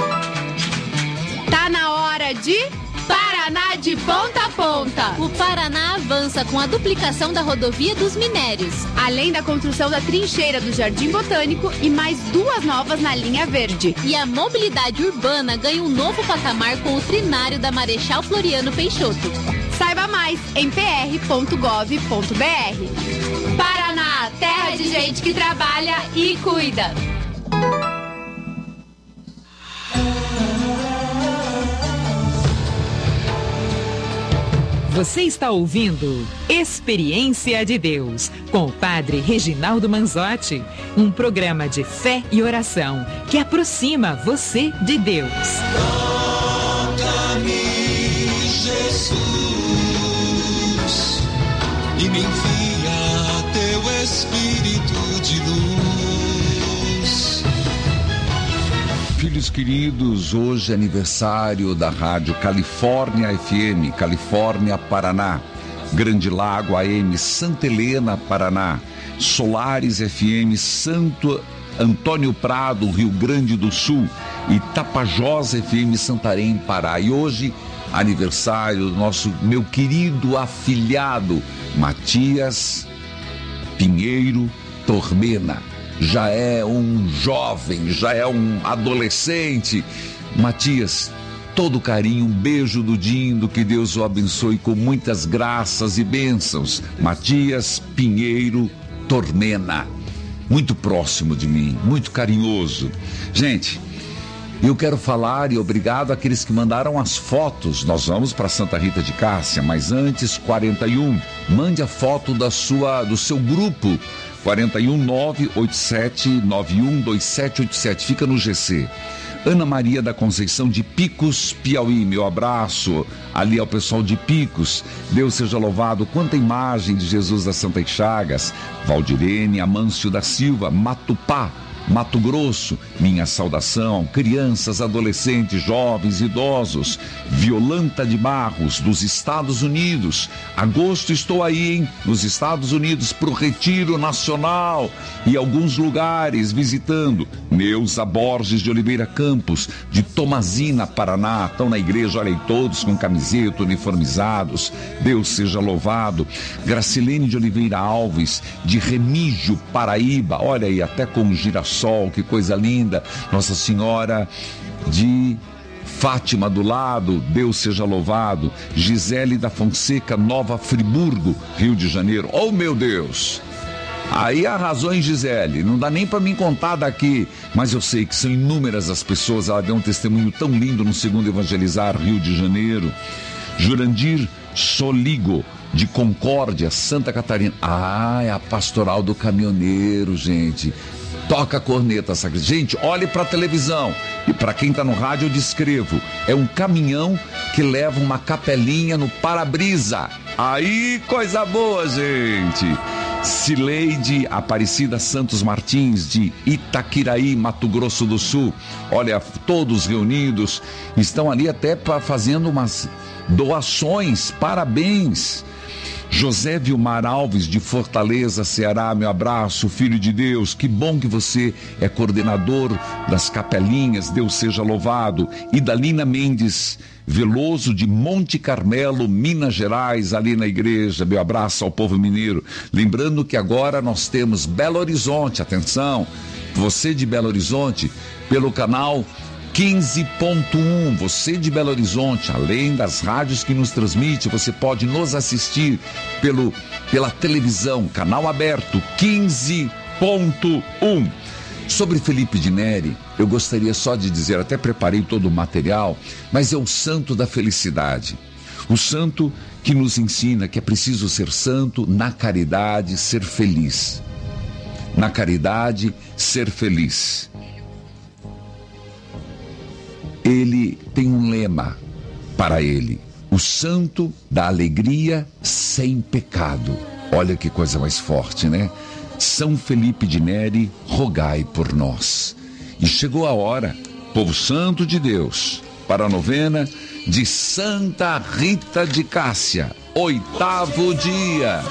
Tá na hora de Paraná de ponta a ponta. O Paraná avança com a duplicação da rodovia dos Minérios, além da construção da trincheira do Jardim Botânico e mais duas novas na linha verde. E a mobilidade urbana ganha um novo patamar com o trinário da Marechal Floriano Peixoto. Saiba mais em p r ponto gov ponto b r. Paraná, terra de gente que trabalha e cuida. Você está ouvindo Experiência de Deus, com o Padre Reginaldo Manzotti, um programa de fé e oração que aproxima você de Deus. Toca-me, Jesus, e me envia teu Espírito de luz. Filhos queridos, hoje é aniversário da Rádio Califórnia F M, Califórnia, Paraná, Grande Lago A M, Santa Helena, Paraná, Solares F M, Santo Antônio Prado, Rio Grande do Sul, e Tapajós F M, Santarém, Pará. E hoje, aniversário do nosso, meu querido afilhado, Matias Pinheiro Tormena. Já é um jovem, já é um adolescente. Matias, todo carinho, um beijo do Dindo, que Deus o abençoe com muitas graças e bênçãos. Matias Pinheiro Tormena, muito próximo de mim, muito carinhoso. Gente, eu quero falar e obrigado àqueles que mandaram as fotos. Nós vamos para Santa Rita de Cássia, mas antes, quarenta e um, mande a foto da sua, do seu grupo. quarenta e um, nove oito sete nove um dois sete oito sete, fica no G C. Ana Maria da Conceição de Picos, Piauí, meu abraço ali ao pessoal de Picos. Deus seja louvado. Quanta imagem de Jesus das Santas Chagas. Valdirene Amâncio da Silva, Matupá, Mato Grosso, minha saudação, crianças, adolescentes, jovens, idosos. Violanta de Barros, dos Estados Unidos. Agosto estou aí, hein, nos Estados Unidos, pro Retiro Nacional e alguns lugares visitando. Neuza Borges de Oliveira Campos, de Tomazina, Paraná, estão na igreja, olha aí, todos com camiseta, uniformizados. Deus seja louvado. Gracilene de Oliveira Alves, de Remígio, Paraíba, olha aí, até com um girassol, que coisa linda. Nossa Senhora de Fátima do lado, Deus seja louvado. Gisele da Fonseca, Nova Friburgo, Rio de Janeiro. Oh, meu Deus! Aí arrasou em Gisele, não dá nem para mim contar daqui, mas eu sei que são inúmeras as pessoas. Ela deu um testemunho tão lindo no Segundo Evangelizar, Rio de Janeiro. Jurandir Soligo, de Concórdia, Santa Catarina. Ah, é a Pastoral do Caminhoneiro, gente. Toca a corneta, sacra. Gente, olhe para a televisão. E para quem está no rádio, eu descrevo. É um caminhão que leva uma capelinha no para-brisa. Aí, coisa boa, gente. Cileide Aparecida Santos Martins, de Itaquiraí, Mato Grosso do Sul. Olha, todos reunidos, estão ali até pra, fazendo umas doações. Parabéns. José Vilmar Alves, de Fortaleza, Ceará, meu abraço, filho de Deus, que bom que você é coordenador das capelinhas, Deus seja louvado. Idalina Mendes Veloso, de Monte Carmelo, Minas Gerais, ali na igreja, meu abraço ao povo mineiro. Lembrando que agora nós temos Belo Horizonte, atenção, você de Belo Horizonte, pelo canal quinze ponto um, você de Belo Horizonte, além das rádios que nos transmite, você pode nos assistir pelo, pela televisão, canal aberto quinze ponto um. Sobre Felipe de Neri, eu gostaria só de dizer, até preparei todo o material, mas é o santo da felicidade. O santo que nos ensina que é preciso ser santo na caridade, ser feliz. Na caridade, ser feliz. Ele tem um lema para ele: o santo da alegria sem pecado. Olha que coisa mais forte, né? São Felipe de Neri, rogai por nós. E chegou a hora, povo santo de Deus, para a novena de Santa Rita de Cássia, oitavo dia.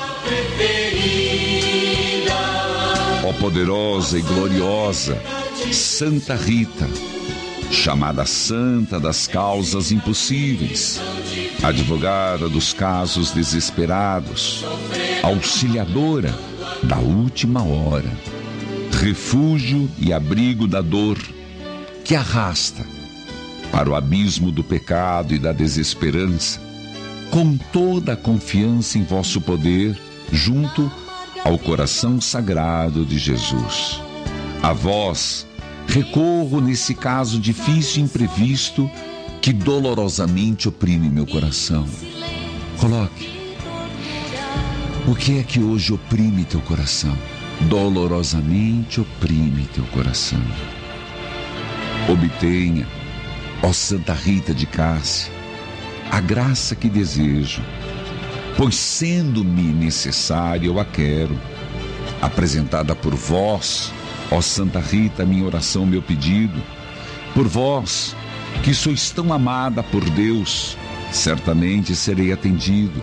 Ó poderosa e gloriosa Santa Rita, chamada Santa das Causas Impossíveis, advogada dos casos desesperados, auxiliadora da última hora, refúgio e abrigo da dor que arrasta para o abismo do pecado e da desesperança, com toda a confiança em vosso poder, junto ao coração sagrado de Jesus. A vós recorro nesse caso difícil e imprevisto que dolorosamente oprime meu coração. Coloque. O que é que hoje oprime teu coração? Dolorosamente oprime teu coração. Obtenha, ó Santa Rita de Cássia, a graça que desejo, pois sendo-me necessária eu a quero. Apresentada por vós, ó Santa Rita, minha oração, meu pedido, por vós, que sois tão amada por Deus, certamente serei atendido.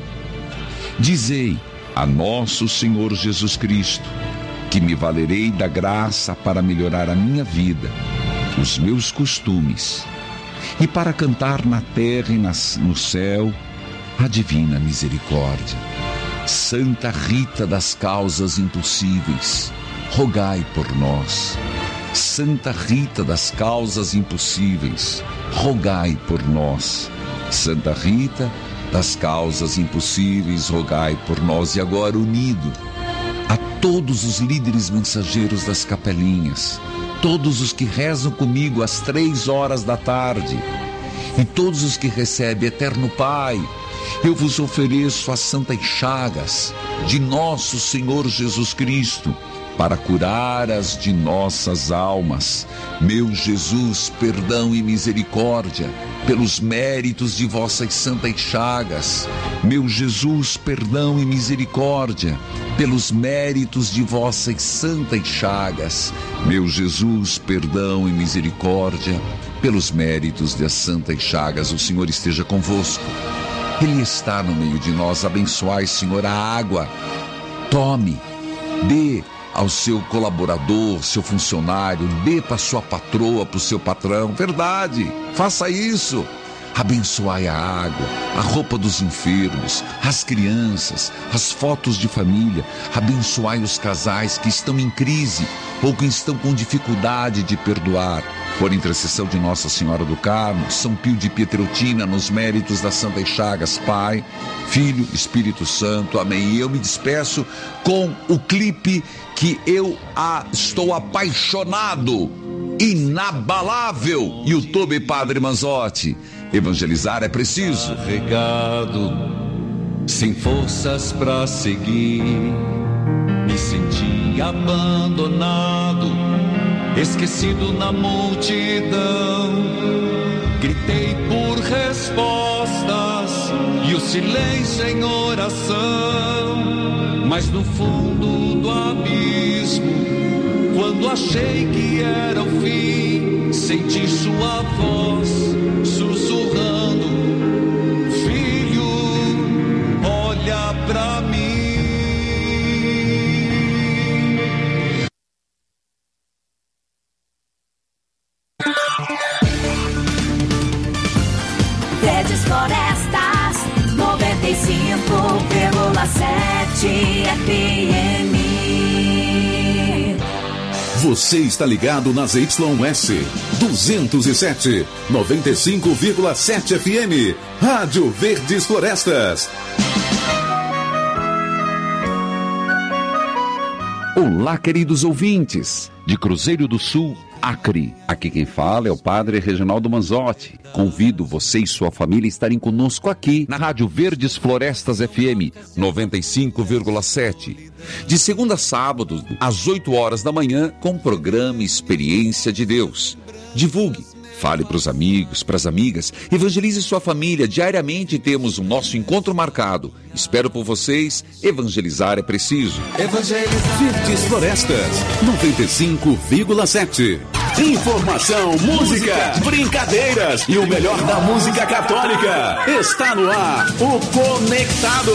Dizei a nosso Senhor Jesus Cristo que me valerei da graça para melhorar a minha vida, os meus costumes, e para cantar na terra e nas, no céu a divina misericórdia. Santa Rita das Causas Impossíveis, rogai por nós. Santa Rita das Causas Impossíveis, rogai por nós. Santa Rita das Causas Impossíveis, rogai por nós. E agora, unido a todos os líderes mensageiros das capelinhas, todos os que rezam comigo às três horas da tarde, e todos os que recebem, Eterno Pai, eu vos ofereço as santas chagas de nosso Senhor Jesus Cristo, para curar as de nossas almas. Meu Jesus, perdão e misericórdia, pelos méritos de vossas santas chagas. Meu Jesus, perdão e misericórdia, pelos méritos de vossas santas chagas. Meu Jesus, perdão e misericórdia, pelos méritos das santas chagas. O Senhor esteja convosco. Ele está no meio de nós. Abençoai, Senhor, a água. Tome, dê ao seu colaborador, seu funcionário, dê para sua patroa, para o seu patrão. Verdade, faça isso. Abençoai a água, a roupa dos enfermos, as crianças, as fotos de família. Abençoai os casais que estão em crise ou que estão com dificuldade de perdoar. Por intercessão de Nossa Senhora do Carmo, São Pio de Pietreutina, nos méritos das Santas Chagas, Pai, Filho, Espírito Santo. Amém. E eu me despeço com o clipe que eu a, estou apaixonado, inabalável. YouTube Padre Manzotti. Evangelizar é preciso. Carregado, sem forças pra seguir, me senti abandonado, esquecido na multidão. Gritei por respostas e o silêncio em oração, mas no fundo do abismo, quando achei que era o fim, senti sua voz sussurrando: filho, olha pra mim. Verdes Florestas, noventa e cinco vírgula sete F M. Você está ligado nas Y S duzentos e sete, noventa e cinco vírgula sete F M. Rádio Verdes Florestas. Olá, queridos ouvintes de Cruzeiro do Sul, Acre. Aqui quem fala é o Padre Reginaldo Manzotti. Convido você e sua família a estarem conosco aqui na Rádio Verdes Florestas F M noventa e cinco vírgula sete. De segunda a sábado, às oito horas da manhã, com o programa Experiência de Deus. Divulgue, fale para os amigos, para as amigas, evangelize sua família. Diariamente temos o nosso encontro marcado. Espero por vocês. Evangelizar é preciso. Evangelizar. Verdes Florestas, noventa e cinco vírgula sete. Informação, música, brincadeiras e o melhor da música católica. Está no ar, o Conectado.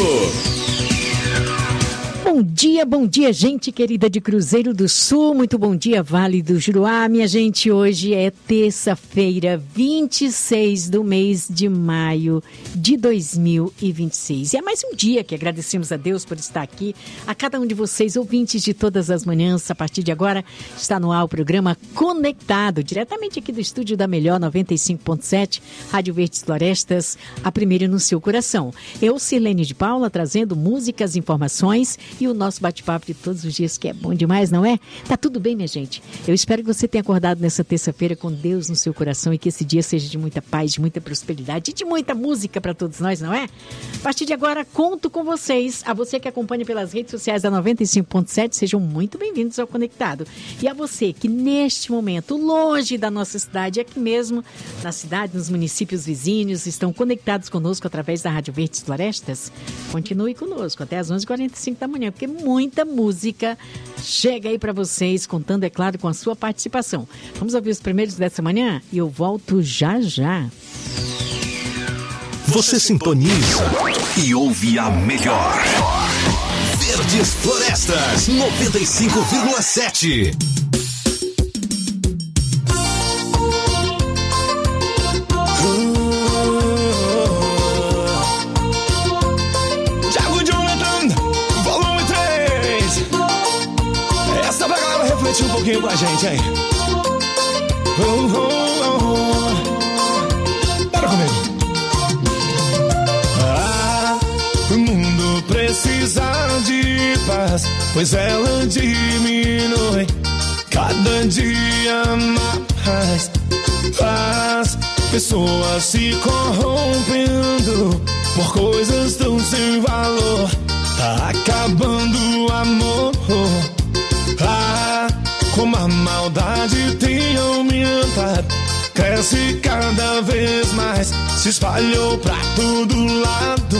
Bom dia, bom dia, gente querida de Cruzeiro do Sul, muito bom dia, Vale do Juruá. Minha gente, hoje é terça-feira, vinte e seis do mês de maio de dois mil e vinte e seis. E é mais um dia que agradecemos a Deus por estar aqui, a cada um de vocês, ouvintes de todas as manhãs. A partir de agora está no ar o programa Conectado, diretamente aqui do estúdio da Melhor noventa e cinco ponto sete, Rádio Verdes Florestas, a primeira no seu coração. Eu, Sirlene de Paula, trazendo músicas, informações e o nosso bate-papo de todos os dias, que é bom demais, não é? Tá tudo bem, minha gente? Eu espero que você tenha acordado nessa terça-feira com Deus no seu coração e que esse dia seja de muita paz, de muita prosperidade e de muita música para todos nós, não é? A partir de agora, conto com vocês. A você que acompanha pelas redes sociais da noventa e cinco ponto sete, sejam muito bem-vindos ao Conectado. E a você que neste momento, longe da nossa cidade, aqui mesmo, na cidade, nos municípios vizinhos, estão conectados conosco através da Rádio Verdes Florestas, continue conosco até as onze e quarenta e cinco da manhã, porque muita música chega aí para vocês, contando, é claro, com a sua participação. Vamos ouvir os primeiros dessa manhã e eu volto já já. Você sintoniza e ouve a melhor. Verdes Florestas, noventa e cinco vírgula sete. Um pouquinho com a gente aí. Oh, oh, oh. Bora comigo. Ah, o mundo precisa de paz, pois ela diminui cada dia mais. As pessoas se corrompendo por coisas tão sem valor. Tá acabando o amor. Ah, como a maldade tem aumentado, cresce cada vez mais, se espalhou pra todo lado.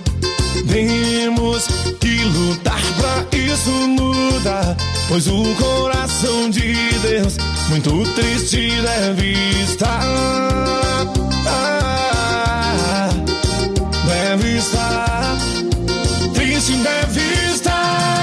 Temos que lutar pra isso mudar, pois o coração de Deus muito triste deve estar. Ah, deve estar, triste deve estar.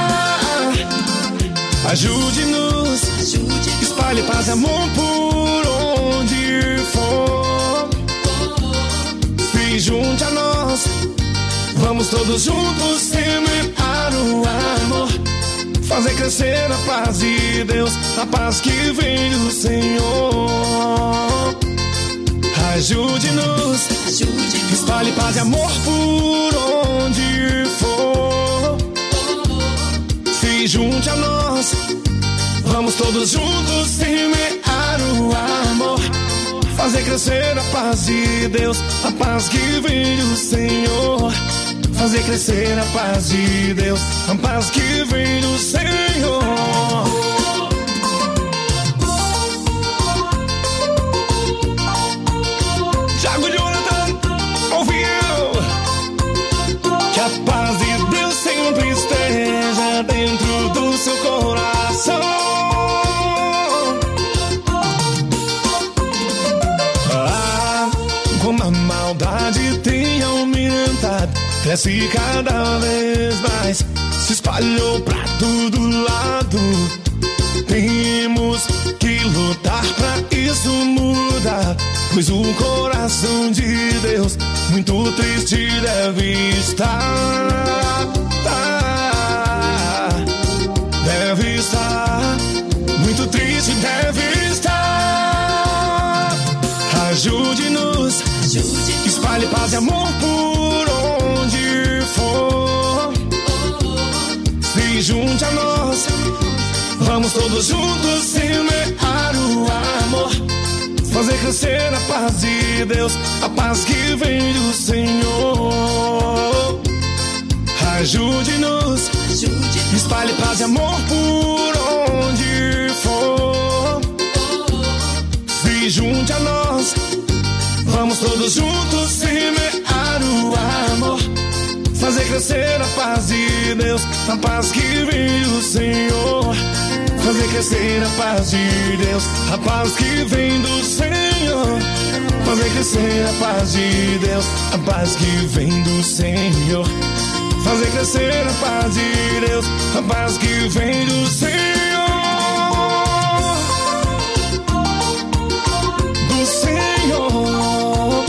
Ajude-nos, Ajude espalhe paz e amor por onde for. Se junte a nós, vamos todos juntos semear o amor, fazer crescer a paz de Deus, a paz que vem do Senhor. Ajude-nos, Ajude espalhe paz e amor por onde for. Se junte a nós, vamos todos juntos semear o amor, fazer crescer a paz de Deus, a paz que vem do Senhor. Fazer crescer a paz de Deus, a paz que vem do Senhor. Thiago Jonathan, ouviu? Que a paz de Deus sempre esteja cresce cada vez mais, se espalhou pra todo lado. Temos que lutar pra isso mudar, pois o coração de Deus muito triste deve estar. Deve estar, muito triste deve estar. Ajude-nos, espalhe paz e amor por onde for. Se junte a nós, vamos todos juntos semear o amor, fazer crescer a paz de Deus, a paz que vem do Senhor. Ajude-nos, espalhe paz e amor por onde for. Se junte a nós, vamos todos juntos semear o amor, fazer crescer a paz de Deus, a paz que vem do Senhor. Fazer crescer a paz de Deus, a paz que vem do Senhor. Fazer crescer a paz de Deus, a paz que vem do Senhor. Fazer crescer a paz de Deus, a paz que vem do Senhor. Do Senhor.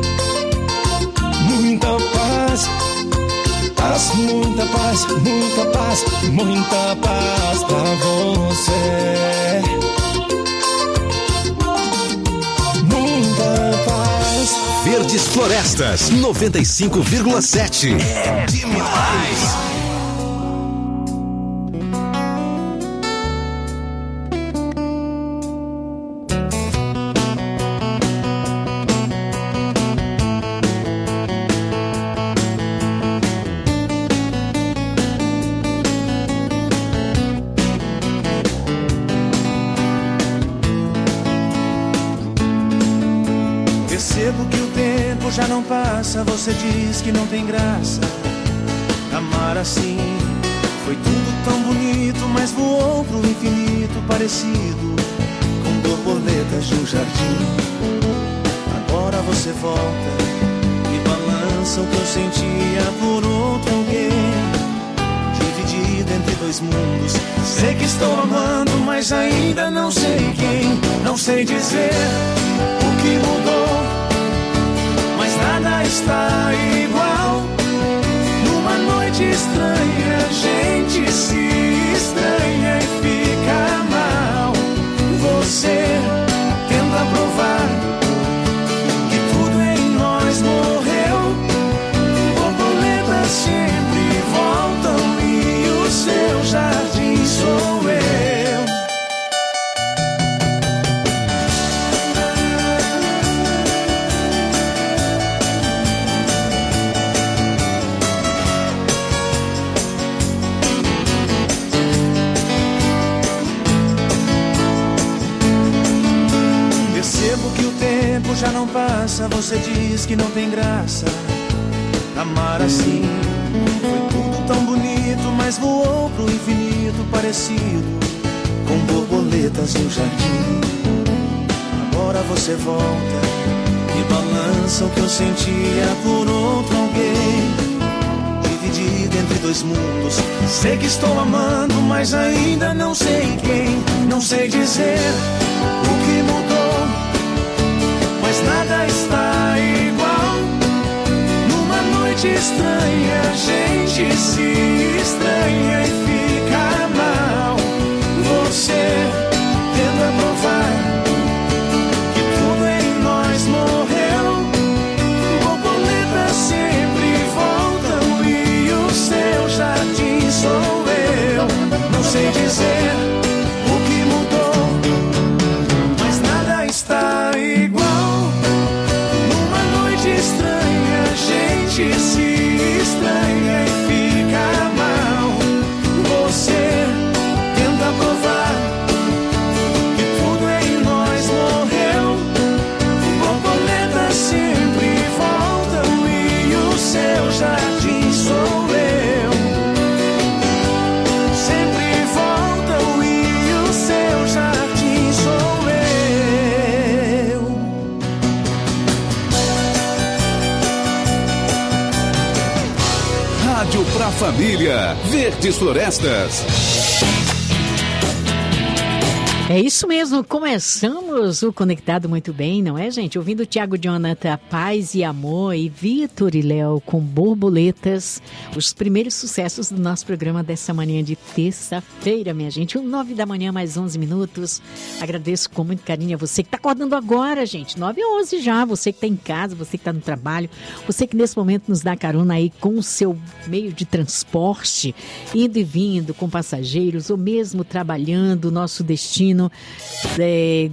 Muita paz, paz, muita paz, muita paz, muita paz pra você. Muita paz. Verdes Florestas, noventa e cinco vírgula sete. É demais. Já não passa, você diz que não tem graça. Amar assim foi tudo tão bonito, mas voou pro infinito, parecido com borboletas de um jardim. Agora você volta e balança o que eu sentia por outro alguém, dividido entre dois mundos. Sei que estou amando, mas ainda não sei quem. Não sei dizer o que mudou, nada está igual. Numa noite estranha, a gente se estranha e fica mal. Você tenta provar que tudo em nós morreu. Borboletas sempre voltam e o seu jardim sou eu. Já não passa, você diz que não tem graça. Amar assim foi tudo tão bonito, mas voou pro infinito, parecido com borboletas no jardim. Agora você volta e balança o que eu sentia por outro alguém, dividido entre dois mundos. Sei que estou amando, mas ainda não sei quem. Não sei dizer o que mudou, mas nada está igual. Numa noite estranha, a gente se estranha e fica mal. Você tenta provar que tudo em nós morreu. Borboletas sempre voltam e o seu jardim sou eu. Não sei dizer o que mudou, mas nada está igual. Estranha, a gente se estranha e fica mal. família. Verdes Florestas. É isso mesmo, começamos o Conectado muito bem, não é, gente? Ouvindo o Thiago Jonathan, Paz e Amor, e Vitor e Léo com Borboletas, os primeiros sucessos do nosso programa dessa manhã de terça-feira, minha gente. nove da manhã, mais onze minutos. Agradeço com muito carinho a você que está acordando agora, gente. nove e onze já, você que está em casa, você que está no trabalho, você que nesse momento nos dá carona aí com o seu meio de transporte, indo e vindo com passageiros, ou mesmo trabalhando, nosso destino. É,